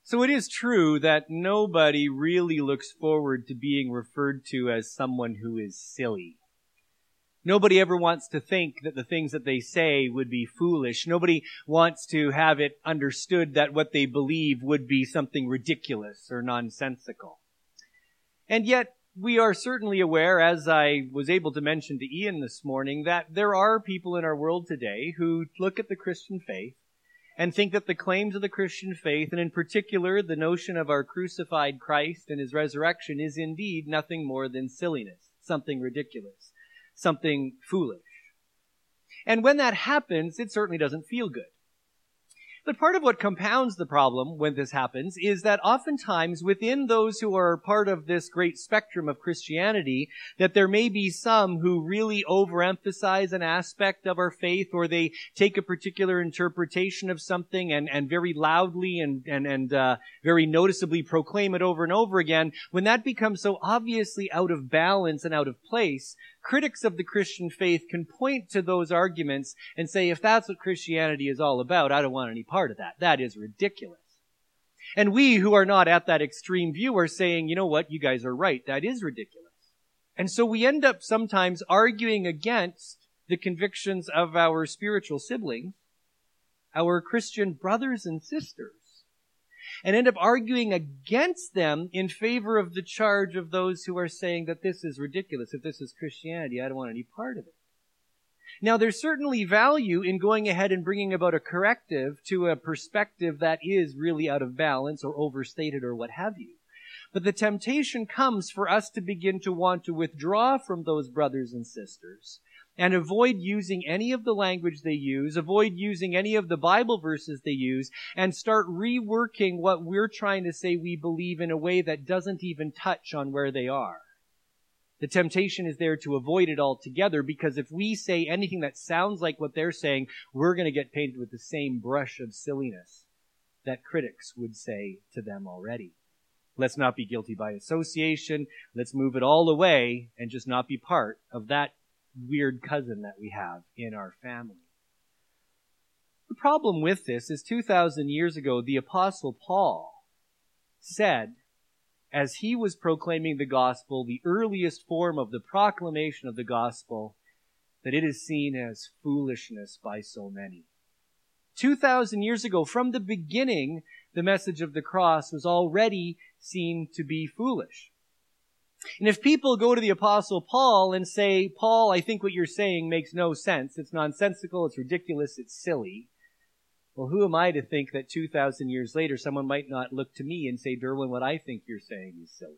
So it is true that nobody really looks forward to being referred to as someone who is silly. Nobody ever wants to think that the things that they say would be foolish. Nobody wants to have it understood that what they believe would be something ridiculous or nonsensical. And yet, we are certainly aware, as I was able to mention to Ian this morning, that there are people in our world today who look at the Christian faith and think that the claims of the Christian faith, and in particular the notion of our crucified Christ and his resurrection, is indeed nothing more than silliness, something ridiculous, something foolish. And when that happens, it certainly doesn't feel good. But part of what compounds the problem when this happens is that oftentimes within those who are part of this great spectrum of Christianity, that there may be some who really overemphasize an aspect of our faith, or they take a particular interpretation of something and very loudly and very noticeably proclaim it over and over again. When that becomes so obviously out of balance and out of place, critics of the Christian faith can point to those arguments and say, if that's what Christianity is all about, I don't want any part of that. That is ridiculous. And we who are not at that extreme view are saying, you know what, you guys are right. That is ridiculous. And so we end up sometimes arguing against the convictions of our spiritual siblings, our Christian brothers and sisters, and end up arguing against them in favor of the charge of those who are saying that this is ridiculous. If this is Christianity, I don't want any part of it. Now, there's certainly value in going ahead and bringing about a corrective to a perspective that is really out of balance or overstated or what have you. But the temptation comes for us to begin to want to withdraw from those brothers and sisters and avoid using any of the language they use, avoid using any of the Bible verses they use, and start reworking what we're trying to say we believe in a way that doesn't even touch on where they are. The temptation is there to avoid it altogether, because if we say anything that sounds like what they're saying, we're going to get painted with the same brush of silliness that critics would say to them already. Let's not be guilty by association. Let's move it all away and just not be part of that weird cousin that we have in our family. The problem with this is 2,000 years ago, the Apostle Paul said, as he was proclaiming the gospel, the earliest form of the proclamation of the gospel, that it is seen as foolishness by so many. 2,000 years ago, from the beginning, the message of the cross was already seen to be foolish. And if people go to the Apostle Paul and say, Paul, I think what you're saying makes no sense. It's nonsensical, it's ridiculous, it's silly. Well, who am I to think that 2,000 years later someone might not look to me and say, Derwin, what I think you're saying is silly.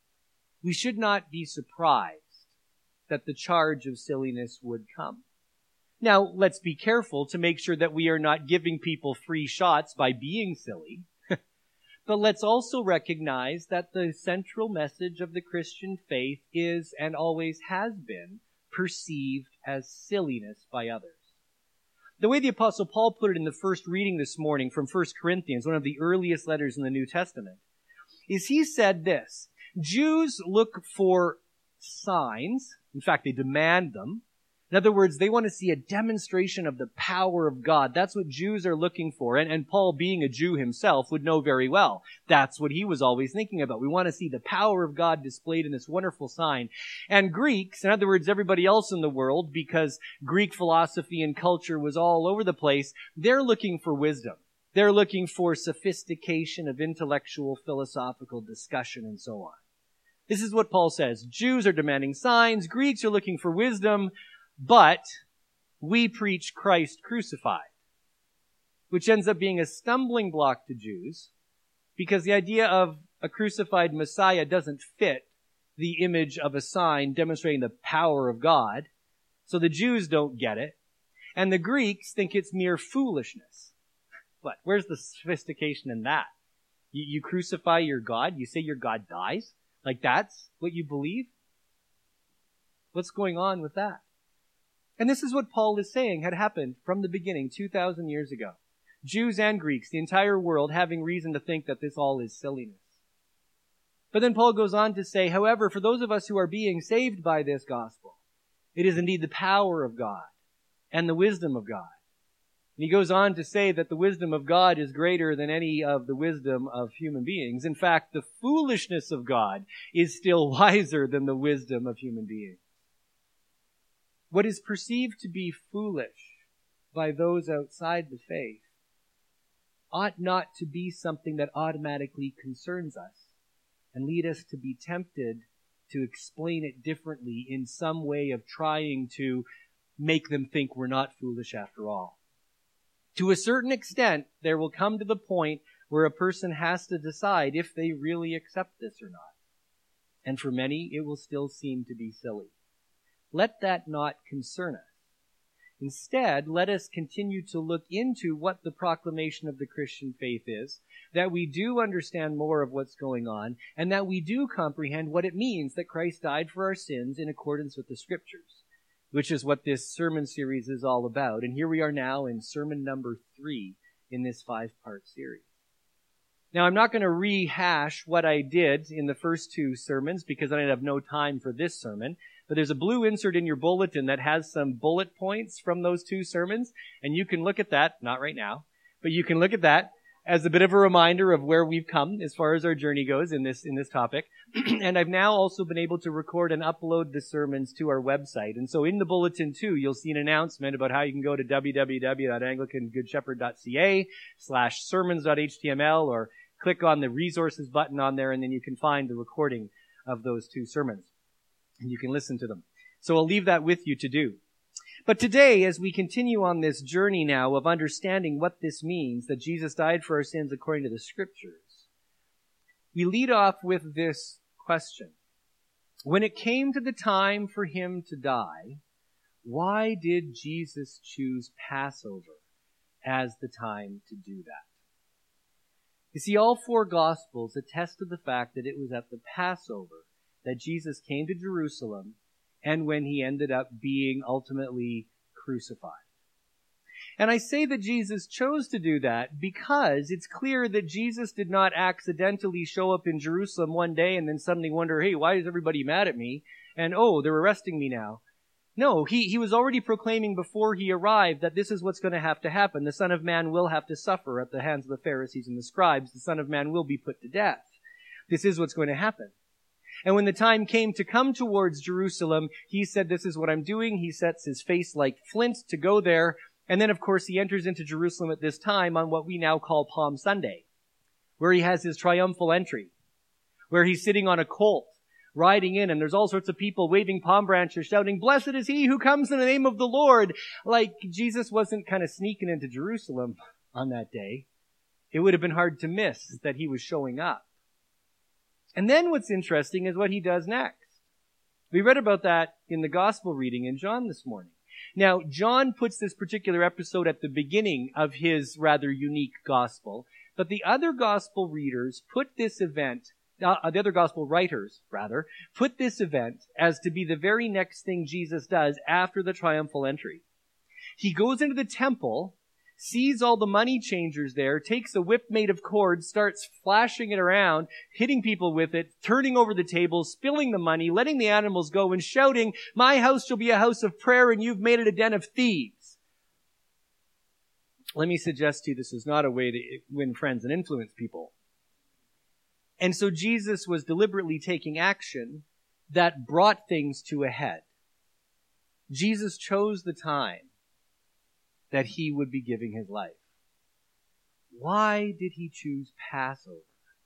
We should not be surprised that the charge of silliness would come. Now, let's be careful to make sure that we are not giving people free shots by being silly. But let's also recognize that the central message of the Christian faith is, and always has been, perceived as silliness by others. The way the Apostle Paul put it in the first reading this morning from 1 Corinthians, one of the earliest letters in the New Testament, is he said this: Jews look for signs. In fact, they demand them. In other words, they want to see a demonstration of the power of God. That's what Jews are looking for. And Paul, being a Jew himself, would know very well. That's what he was always thinking about. We want to see the power of God displayed in this wonderful sign. And Greeks, in other words, everybody else in the world, because Greek philosophy and culture was all over the place, they're looking for wisdom. They're looking for sophistication of intellectual, philosophical discussion and so on. This is what Paul says. Jews are demanding signs. Greeks are looking for wisdom. But we preach Christ crucified, which ends up being a stumbling block to Jews, because the idea of a crucified Messiah doesn't fit the image of a sign demonstrating the power of God. So the Jews don't get it. And the Greeks think it's mere foolishness. But where's the sophistication in that? You crucify your God? You say your God dies? Like that's what you believe? What's going on with that? And this is what Paul is saying had happened from the beginning 2,000 years ago. Jews and Greeks, the entire world, having reason to think that this all is silliness. But then Paul goes on to say, however, for those of us who are being saved by this gospel, it is indeed the power of God and the wisdom of God. And he goes on to say that the wisdom of God is greater than any of the wisdom of human beings. In fact, the foolishness of God is still wiser than the wisdom of human beings. What is perceived to be foolish by those outside the faith ought not to be something that automatically concerns us and lead us to be tempted to explain it differently in some way of trying to make them think we're not foolish after all. To a certain extent, there will come to the point where a person has to decide if they really accept this or not. And for many, it will still seem to be silly. Let that not concern us. Instead, let us continue to look into what the proclamation of the Christian faith is, that we do understand more of what's going on, and that we do comprehend what it means that Christ died for our sins in accordance with the Scriptures, which is what this sermon series is all about. And here we are now in sermon number 3 in this 5-part series. Now, I'm not going to rehash what I did in the first 2 sermons because I have no time for this sermon. But there's a blue insert in your bulletin that has some bullet points from those 2 sermons. And you can look at that, not right now, but you can look at that as a bit of a reminder of where we've come as far as our journey goes in this topic. And I've now also been able to record and upload the sermons to our website. And so in the bulletin too, you'll see an announcement about how you can go to www.anglicangoodShepherd.ca/sermons.html or click on the resources button on there, and then you can find the recording of those 2 sermons. And you can listen to them. So I'll leave that with you to do. But today, as we continue on this journey now of understanding what this means, that Jesus died for our sins according to the Scriptures, we lead off with this question. When it came to the time for him to die, why did Jesus choose Passover as the time to do that? You see, all 4 Gospels attest to the fact that it was at the Passover that Jesus came to Jerusalem and when he ended up being ultimately crucified. And I say that Jesus chose to do that because it's clear that Jesus did not accidentally show up in Jerusalem one day and then suddenly wonder, hey, why is everybody mad at me? And oh, they're arresting me now. No, he was already proclaiming before he arrived that this is what's going to happen. The Son of Man will have to suffer at the hands of the Pharisees and the scribes. The Son of Man will be put to death. This is what's going to happen. And when the time came to come towards Jerusalem, he said, this is what I'm doing. He sets his face like flint to go there. And then, of course, he enters into Jerusalem at this time on what we now call Palm Sunday, where he has his triumphal entry, where he's sitting on a colt, riding in, and there's all sorts of people waving palm branches, shouting, blessed is he who comes in the name of the Lord. Like Jesus wasn't kind of sneaking into Jerusalem on that day. It would have been hard to miss that he was showing up. And then what's interesting is what he does next. We read about that in the gospel reading in John this morning. Now, John puts this particular episode at the beginning of his rather unique gospel, but the other gospel readers put this event, the other gospel writers, rather, put this event as to be the very next thing Jesus does after the triumphal entry. He goes into the temple, sees all the money changers there, takes a whip made of cords, starts flashing it around, hitting people with it, turning over the tables, spilling the money, letting the animals go, and shouting, my house shall be a house of prayer, and you've made it a den of thieves. Let me suggest to you this is not a way to win friends and influence people. And so Jesus was deliberately taking action that brought things to a head. Jesus chose the time that he would be giving his life. Why did he choose Passover?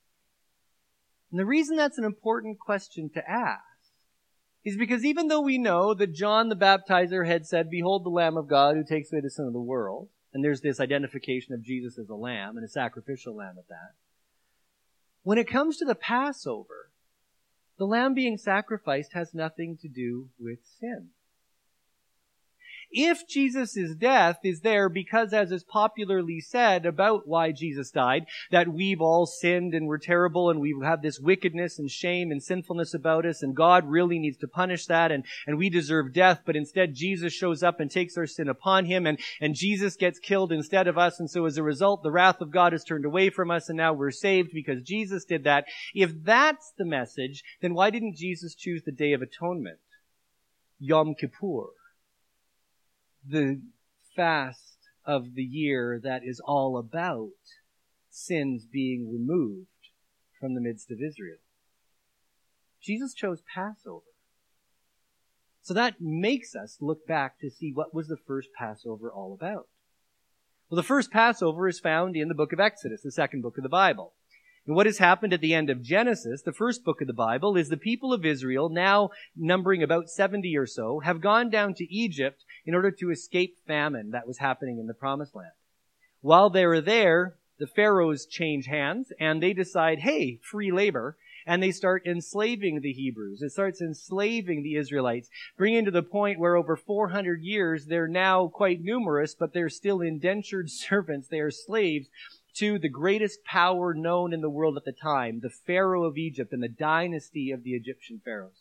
And the reason that's an important question to ask is because even though we know that John the Baptizer had said, behold the Lamb of God who takes away the sin of the world, and there's this identification of Jesus as a lamb and a sacrificial lamb at that, when it comes to the Passover, the lamb being sacrificed has nothing to do with sin. If Jesus' death is there because, as is popularly said about why Jesus died, that we've all sinned and we're terrible and we have this wickedness and shame and sinfulness about us and God really needs to punish that and we deserve death, but instead Jesus shows up and takes our sin upon him and Jesus gets killed instead of us, and so as a result the wrath of God is turned away from us and now we're saved because Jesus did that. If that's the message, then why didn't Jesus choose the Day of Atonement, Yom Kippur? The fast of the year that is all about sins being removed from the midst of Israel. Jesus chose Passover. So that makes us look back to see what was the first Passover all about. Well, the first Passover is found in the book of Exodus, the second book of the Bible. And what has happened at the end of Genesis, the first book of the Bible, is the people of Israel, now numbering about 70 or so, have gone down to Egypt in order to escape famine that was happening in the Promised Land. While they were there, the pharaohs change hands and they decide, hey, free labor, and they start enslaving the Hebrews. It starts enslaving the Israelites, bringing to the point where over 400 years they're now quite numerous, but they're still indentured servants. They are slaves to the greatest power known in the world at the time, the Pharaoh of Egypt and the dynasty of the Egyptian pharaohs.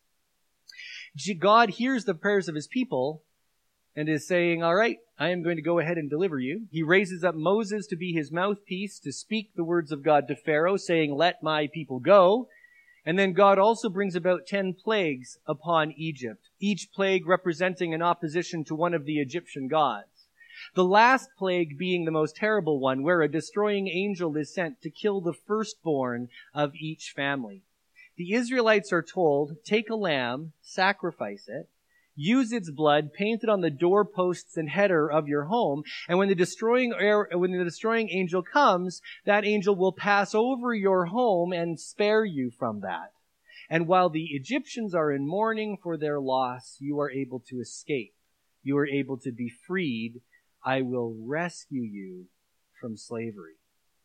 God hears the prayers of his people and is saying, all right, I am going to go ahead and deliver you. He raises up Moses to be his mouthpiece to speak the words of God to Pharaoh, saying, let my people go. And then God also brings about 10 plagues upon Egypt, each plague representing an opposition to one of the Egyptian gods. The last plague being the most terrible one, where a destroying angel is sent to kill the firstborn of each family. The Israelites are told, take a lamb, sacrifice it, use its blood, paint it on the doorposts and header of your home, and when the destroying angel comes, that angel will pass over your home and spare you from that. And while the Egyptians are in mourning for their loss, you are able to escape. You are able to be freed. I will rescue you from slavery.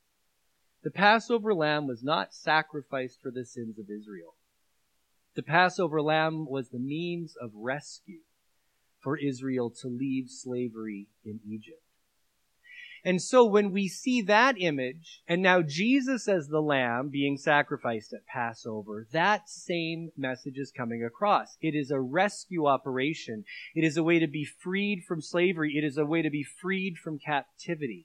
The Passover lamb was not sacrificed for the sins of Israel. The Passover lamb was the means of rescue for Israel to leave slavery in Egypt. And so when we see that image, and now Jesus as the lamb being sacrificed at Passover, that same message is coming across. It is a rescue operation. It is a way to be freed from slavery. It is a way to be freed from captivity.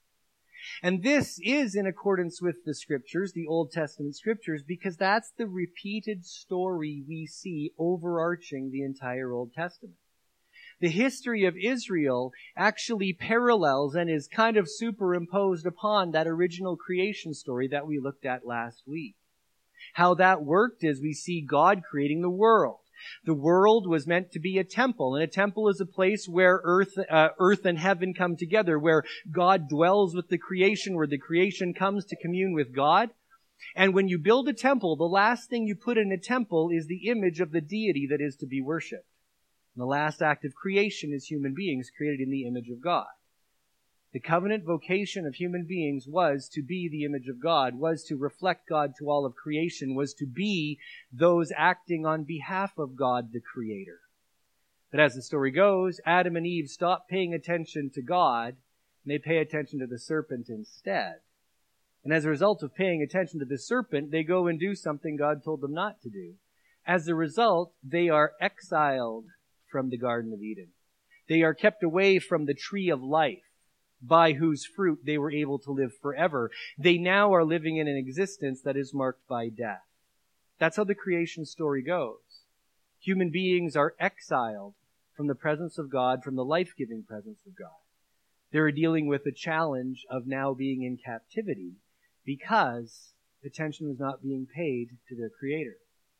And this is in accordance with the scriptures, the Old Testament scriptures, because that's the repeated story we see overarching the entire Old Testament. The history of Israel actually parallels and is kind of superimposed upon that original creation story that we looked at last week. How that worked is we see God creating the world. The world was meant to be a temple, and a temple is a place where earth and heaven come together, where God dwells with the creation, where the creation comes to commune with God. And when you build a temple, the last thing you put in a temple is the image of the deity that is to be worshipped. And the last act of creation is human beings created in the image of God. The covenant vocation of human beings was to be the image of God, was to reflect God to all of creation, was to be those acting on behalf of God, the Creator. But as the story goes, Adam and Eve stop paying attention to God, and they pay attention to the serpent instead. And as a result of paying attention to the serpent, they go and do something God told them not to do. As a result, they are exiled from the Garden of Eden. They are kept away from the tree of life, by whose fruit they were able to live forever. They now are living in an existence that is marked by death. That's how the creation story goes. Human beings are exiled from the presence of God, from the life-giving presence of God. They're dealing with the challenge of now being in captivity because attention was not being paid to their Creator.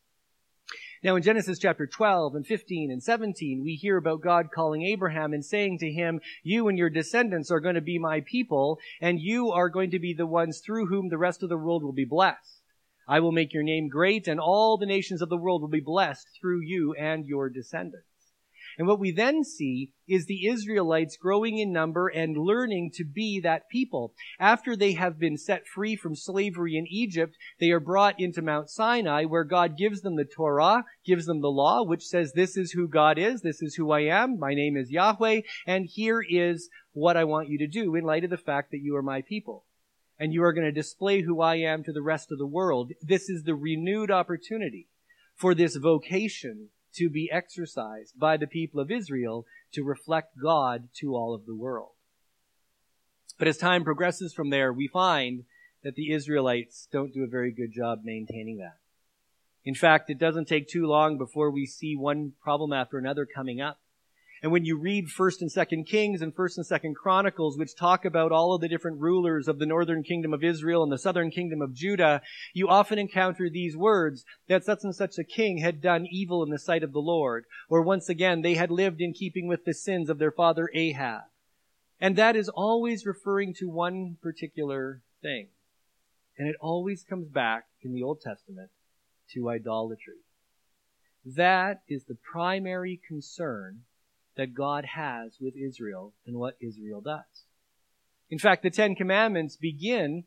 Now in Genesis chapter 12 and 15 and 17, we hear about God calling Abraham and saying to him, you and your descendants are going to be my people, and you are going to be the ones through whom the rest of the world will be blessed. I will make your name great, and all the nations of the world will be blessed through you and your descendants. And what we then see is the Israelites growing in number and learning to be that people. After they have been set free from slavery in Egypt, they are brought into Mount Sinai, where God gives them the Torah, gives them the law, which says, this is who God is, this is who I am, my name is Yahweh, and here is what I want you to do in light of the fact that you are my people. And you are going to display who I am to the rest of the world. This is the renewed opportunity for this vocation to be exercised by the people of Israel to reflect God to all of the world. But as time progresses from there, we find that the Israelites don't do a very good job maintaining that. In fact, it doesn't take too long before we see one problem after another coming up. And when you read 1st and 2nd Kings and 1st and 2nd Chronicles, which talk about all of the different rulers of the northern kingdom of Israel and the southern kingdom of Judah, you often encounter these words, that such and such a king had done evil in the sight of the Lord. Or once again, they had lived in keeping with the sins of their father Ahab. And that is always referring to one particular thing. And it always comes back in the Old Testament to idolatry. That is the primary concern that God has with Israel and what Israel does. In fact, the Ten Commandments begin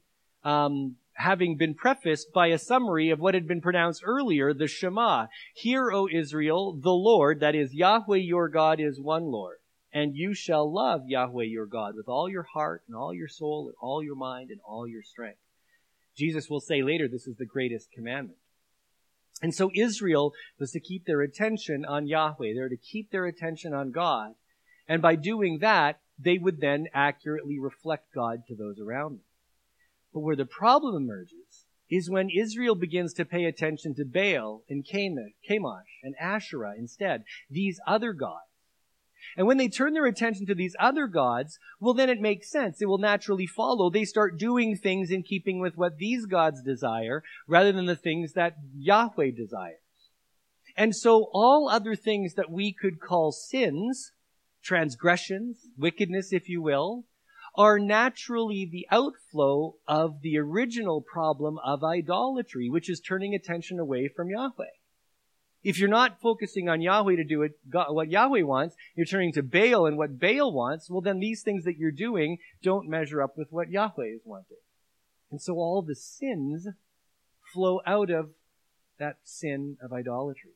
having been prefaced by a summary of what had been pronounced earlier, the Shema. Hear, O Israel, the Lord, that is Yahweh your God is one Lord. And you shall love Yahweh your God with all your heart and all your soul and all your mind and all your strength. Jesus will say later this is the greatest commandment. And so Israel was to keep their attention on Yahweh. They were to keep their attention on God. And by doing that, they would then accurately reflect God to those around them. But where the problem emerges is when Israel begins to pay attention to Baal and Chemosh and Asherah instead, these other gods. And when they turn their attention to these other gods, well, then it makes sense. It will naturally follow. They start doing things in keeping with what these gods desire rather than the things that Yahweh desires. And so all other things that we could call sins, transgressions, wickedness, if you will, are naturally the outflow of the original problem of idolatry, which is turning attention away from Yahweh. If you're not focusing on Yahweh to do what Yahweh wants, you're turning to Baal and what Baal wants, well, then these things that you're doing don't measure up with what Yahweh is wanting. And so all the sins flow out of that sin of idolatry.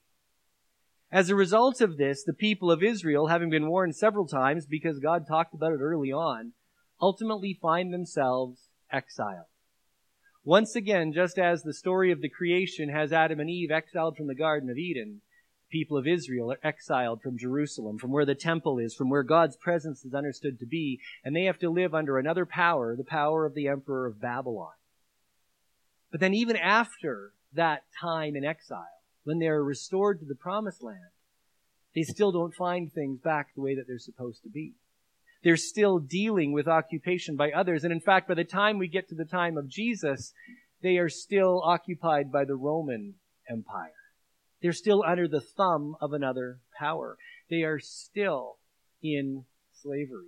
As a result of this, the people of Israel, having been warned several times because God talked about it early on, ultimately find themselves exiled. Once again, just as the story of the creation has Adam and Eve exiled from the Garden of Eden, the people of Israel are exiled from Jerusalem, from where the temple is, from where God's presence is understood to be, and they have to live under another power, the power of the emperor of Babylon. But then even after that time in exile, when they are restored to the promised land, they still don't find things back the way that they're supposed to be. They're still dealing with occupation by others. And in fact, by the time we get to the time of Jesus, they are still occupied by the Roman Empire. They're still under the thumb of another power. They are still in slavery.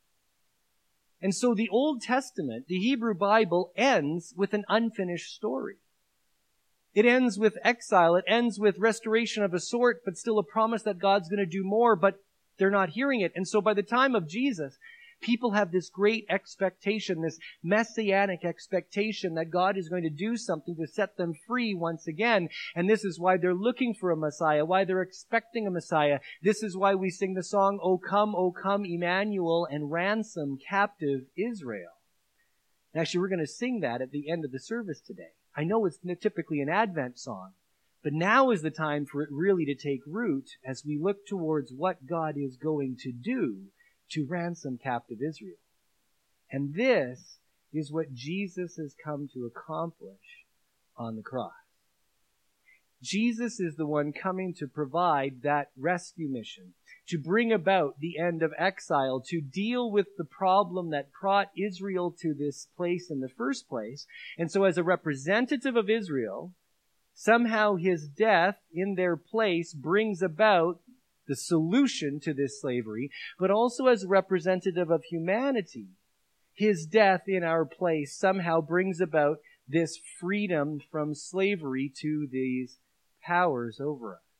And so the Old Testament, the Hebrew Bible, ends with an unfinished story. It ends with exile. It ends with restoration of a sort, but still a promise that God's going to do more, but they're not hearing it. And so by the time of Jesus, people have this great expectation, this messianic expectation that God is going to do something to set them free once again. And this is why they're looking for a Messiah, why they're expecting a Messiah. This is why we sing the song, O come, Emmanuel, and ransom captive Israel. And actually, we're going to sing that at the end of the service today. I know it's typically an Advent song, but now is the time for it really to take root as we look towards what God is going to do to ransom captive Israel. And this is what Jesus has come to accomplish on the cross. Jesus is the one coming to provide that rescue mission, to bring about the end of exile, to deal with the problem that brought Israel to this place in the first place. And so as a representative of Israel, somehow his death in their place brings about the solution to this slavery, but also as a representative of humanity, his death in our place somehow brings about this freedom from slavery to these powers over us.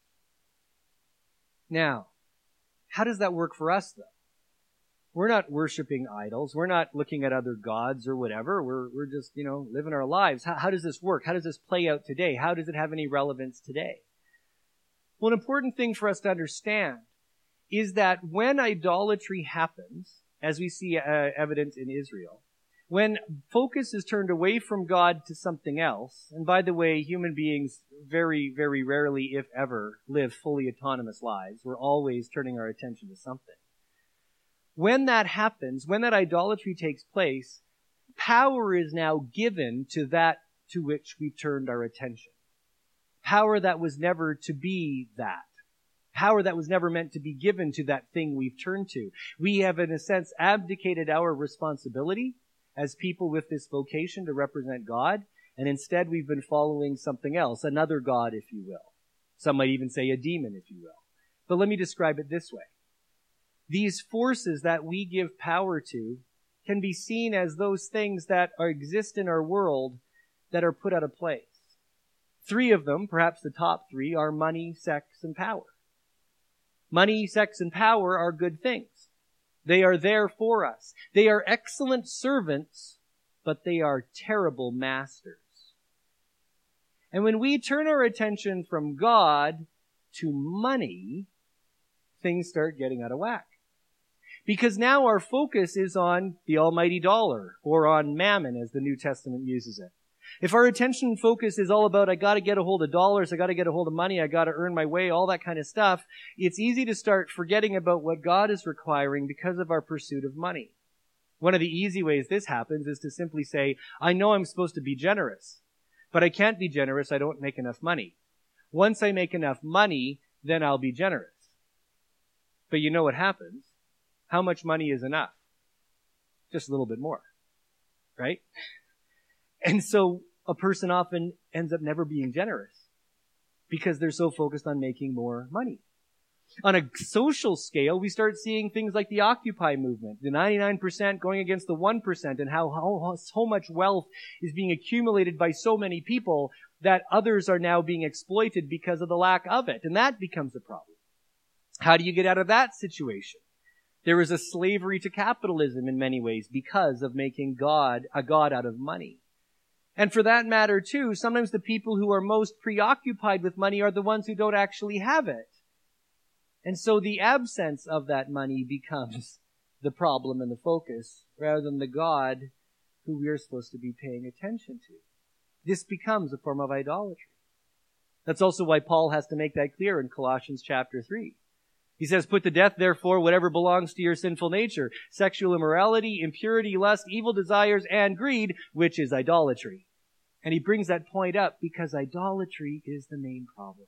Now, how does that work for us, though? We're not worshiping idols. We're not looking at other gods or whatever. We're just, living our lives. How does this work? How does this play out today? How does it have any relevance today? Well, an important thing for us to understand is that when idolatry happens, as we see evident in Israel, when focus is turned away from God to something else, and by the way, human beings very, very rarely, if ever, live fully autonomous lives. We're always turning our attention to something. When that happens, when that idolatry takes place, power is now given to that to which we turned our attention. Power that was never to be that. Power that was never meant to be given to that thing we've turned to. We have, in a sense, abdicated our responsibility as people with this vocation to represent God, and instead we've been following something else, another god, if you will. Some might even say a demon, if you will. But let me describe it this way. These forces that we give power to can be seen as those things that exist in our world that are put out of place. 3 of them, perhaps the top 3, are money, sex, and power. Money, sex, and power are good things. They are there for us. They are excellent servants, but they are terrible masters. And when we turn our attention from God to money, things start getting out of whack. Because now our focus is on the almighty dollar, or on mammon, as the New Testament uses it. If our attention focus is all about, I got to get a hold of dollars, I got to get a hold of money, I got to earn my way, all that kind of stuff, it's easy to start forgetting about what God is requiring because of our pursuit of money. One of the easy ways this happens is to simply say, I know I'm supposed to be generous, but I can't be generous, I don't make enough money. Once I make enough money, then I'll be generous. But you know what happens? How much money is enough? Just a little bit more, right? And so a person often ends up never being generous because they're so focused on making more money. On a social scale, we start seeing things like the Occupy movement, the 99% going against the 1%, and how so much wealth is being accumulated by so many people that others are now being exploited because of the lack of it. And that becomes a problem. How do you get out of that situation? There is a slavery to capitalism in many ways because of making God a god out of money. And for that matter, too, sometimes the people who are most preoccupied with money are the ones who don't actually have it. And so the absence of that money becomes the problem and the focus, rather than the God who we are supposed to be paying attention to. This becomes a form of idolatry. That's also why Paul has to make that clear in Colossians chapter 3. He says, put to death, therefore, whatever belongs to your sinful nature, sexual immorality, impurity, lust, evil desires, and greed, which is idolatry. And he brings that point up because idolatry is the main problem.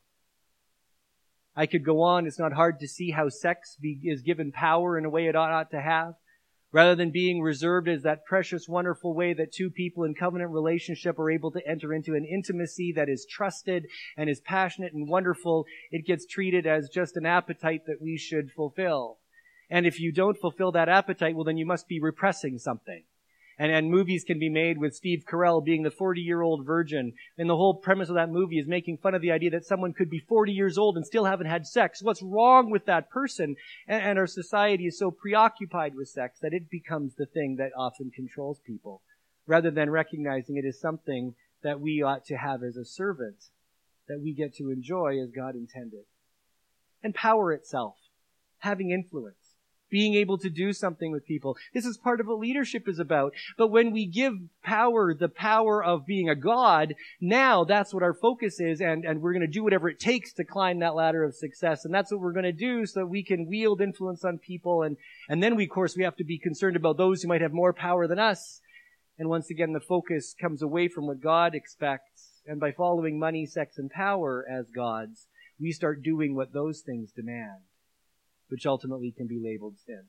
I could go on. It's not hard to see how sex is given power in a way it ought to have. Rather than being reserved as that precious, wonderful way that 2 people in covenant relationship are able to enter into an intimacy that is trusted and is passionate and wonderful, it gets treated as just an appetite that we should fulfill. And if you don't fulfill that appetite, well, then you must be repressing something. And movies can be made with Steve Carell being the 40-year-old virgin. And the whole premise of that movie is making fun of the idea that someone could be 40 years old and still haven't had sex. What's wrong with that person? And our society is so preoccupied with sex that it becomes the thing that often controls people, rather than recognizing it as something that we ought to have as a servant, that we get to enjoy as God intended. And power itself, having influence, being able to do something with people. This is part of what leadership is about. But when we give power, the power of being a god, now that's what our focus is, and we're going to do whatever it takes to climb that ladder of success. And that's what we're going to do so that we can wield influence on people. And then we, of course, we have to be concerned about those who might have more power than us. And once again, the focus comes away from what God expects. And by following money, sex, and power as gods, we start doing what those things demand, which ultimately can be labeled sin.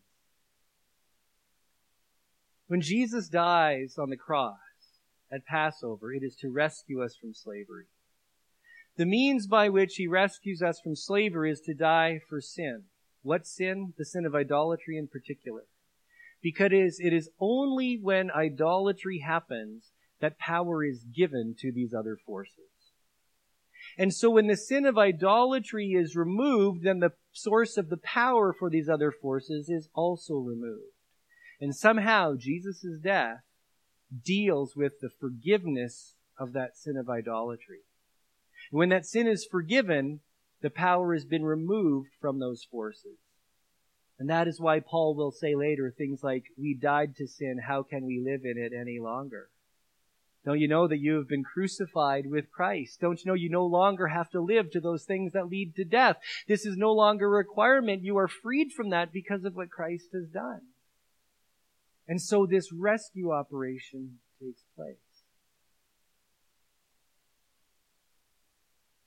When Jesus dies on the cross at Passover, it is to rescue us from slavery. The means by which he rescues us from slavery is to die for sin. What sin? The sin of idolatry in particular. Because it is only when idolatry happens that power is given to these other forces. And so when the sin of idolatry is removed, then the source of the power for these other forces is also removed. And somehow Jesus' death deals with the forgiveness of that sin of idolatry. And when that sin is forgiven, the power has been removed from those forces. And that is why Paul will say later things like, we died to sin, how can we live in it any longer? Don't you know that you have been crucified with Christ? Don't you know you no longer have to live to those things that lead to death? This is no longer a requirement. You are freed from that because of what Christ has done. And so this rescue operation takes place.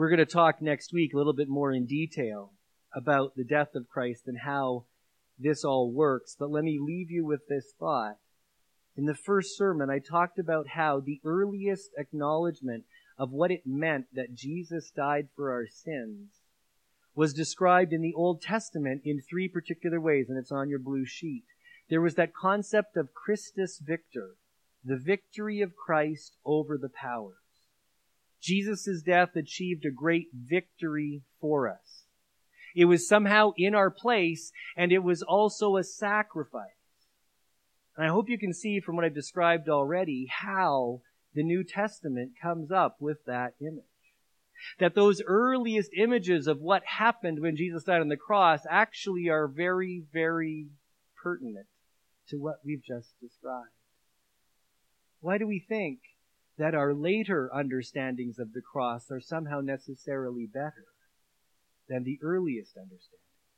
We're going to talk next week a little bit more in detail about the death of Christ and how this all works. But let me leave you with this thought. In the first sermon, I talked about how the earliest acknowledgement of what it meant that Jesus died for our sins was described in the Old Testament in three particular ways, and it's on your blue sheet. There was that concept of Christus Victor, the victory of Christ over the powers. Jesus' death achieved a great victory for us. It was somehow in our place, and it was also a sacrifice. And I hope you can see from what I've described already how the New Testament comes up with that image. That those earliest images of what happened when Jesus died on the cross actually are very, very pertinent to what we've just described. Why do we think that our later understandings of the cross are somehow necessarily better than the earliest understandings?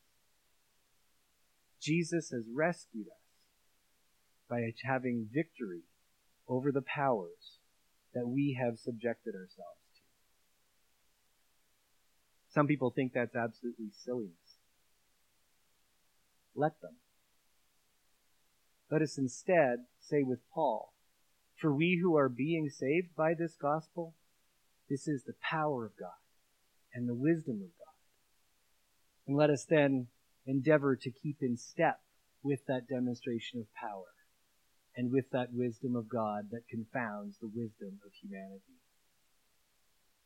Jesus has rescued us by having victory over the powers that we have subjected ourselves to. Some people think that's absolutely silliness. Let them. Let us instead say with Paul, "For we who are being saved by this gospel, this is the power of God and the wisdom of God." And let us then endeavor to keep in step with that demonstration of power and with that wisdom of God that confounds the wisdom of humanity.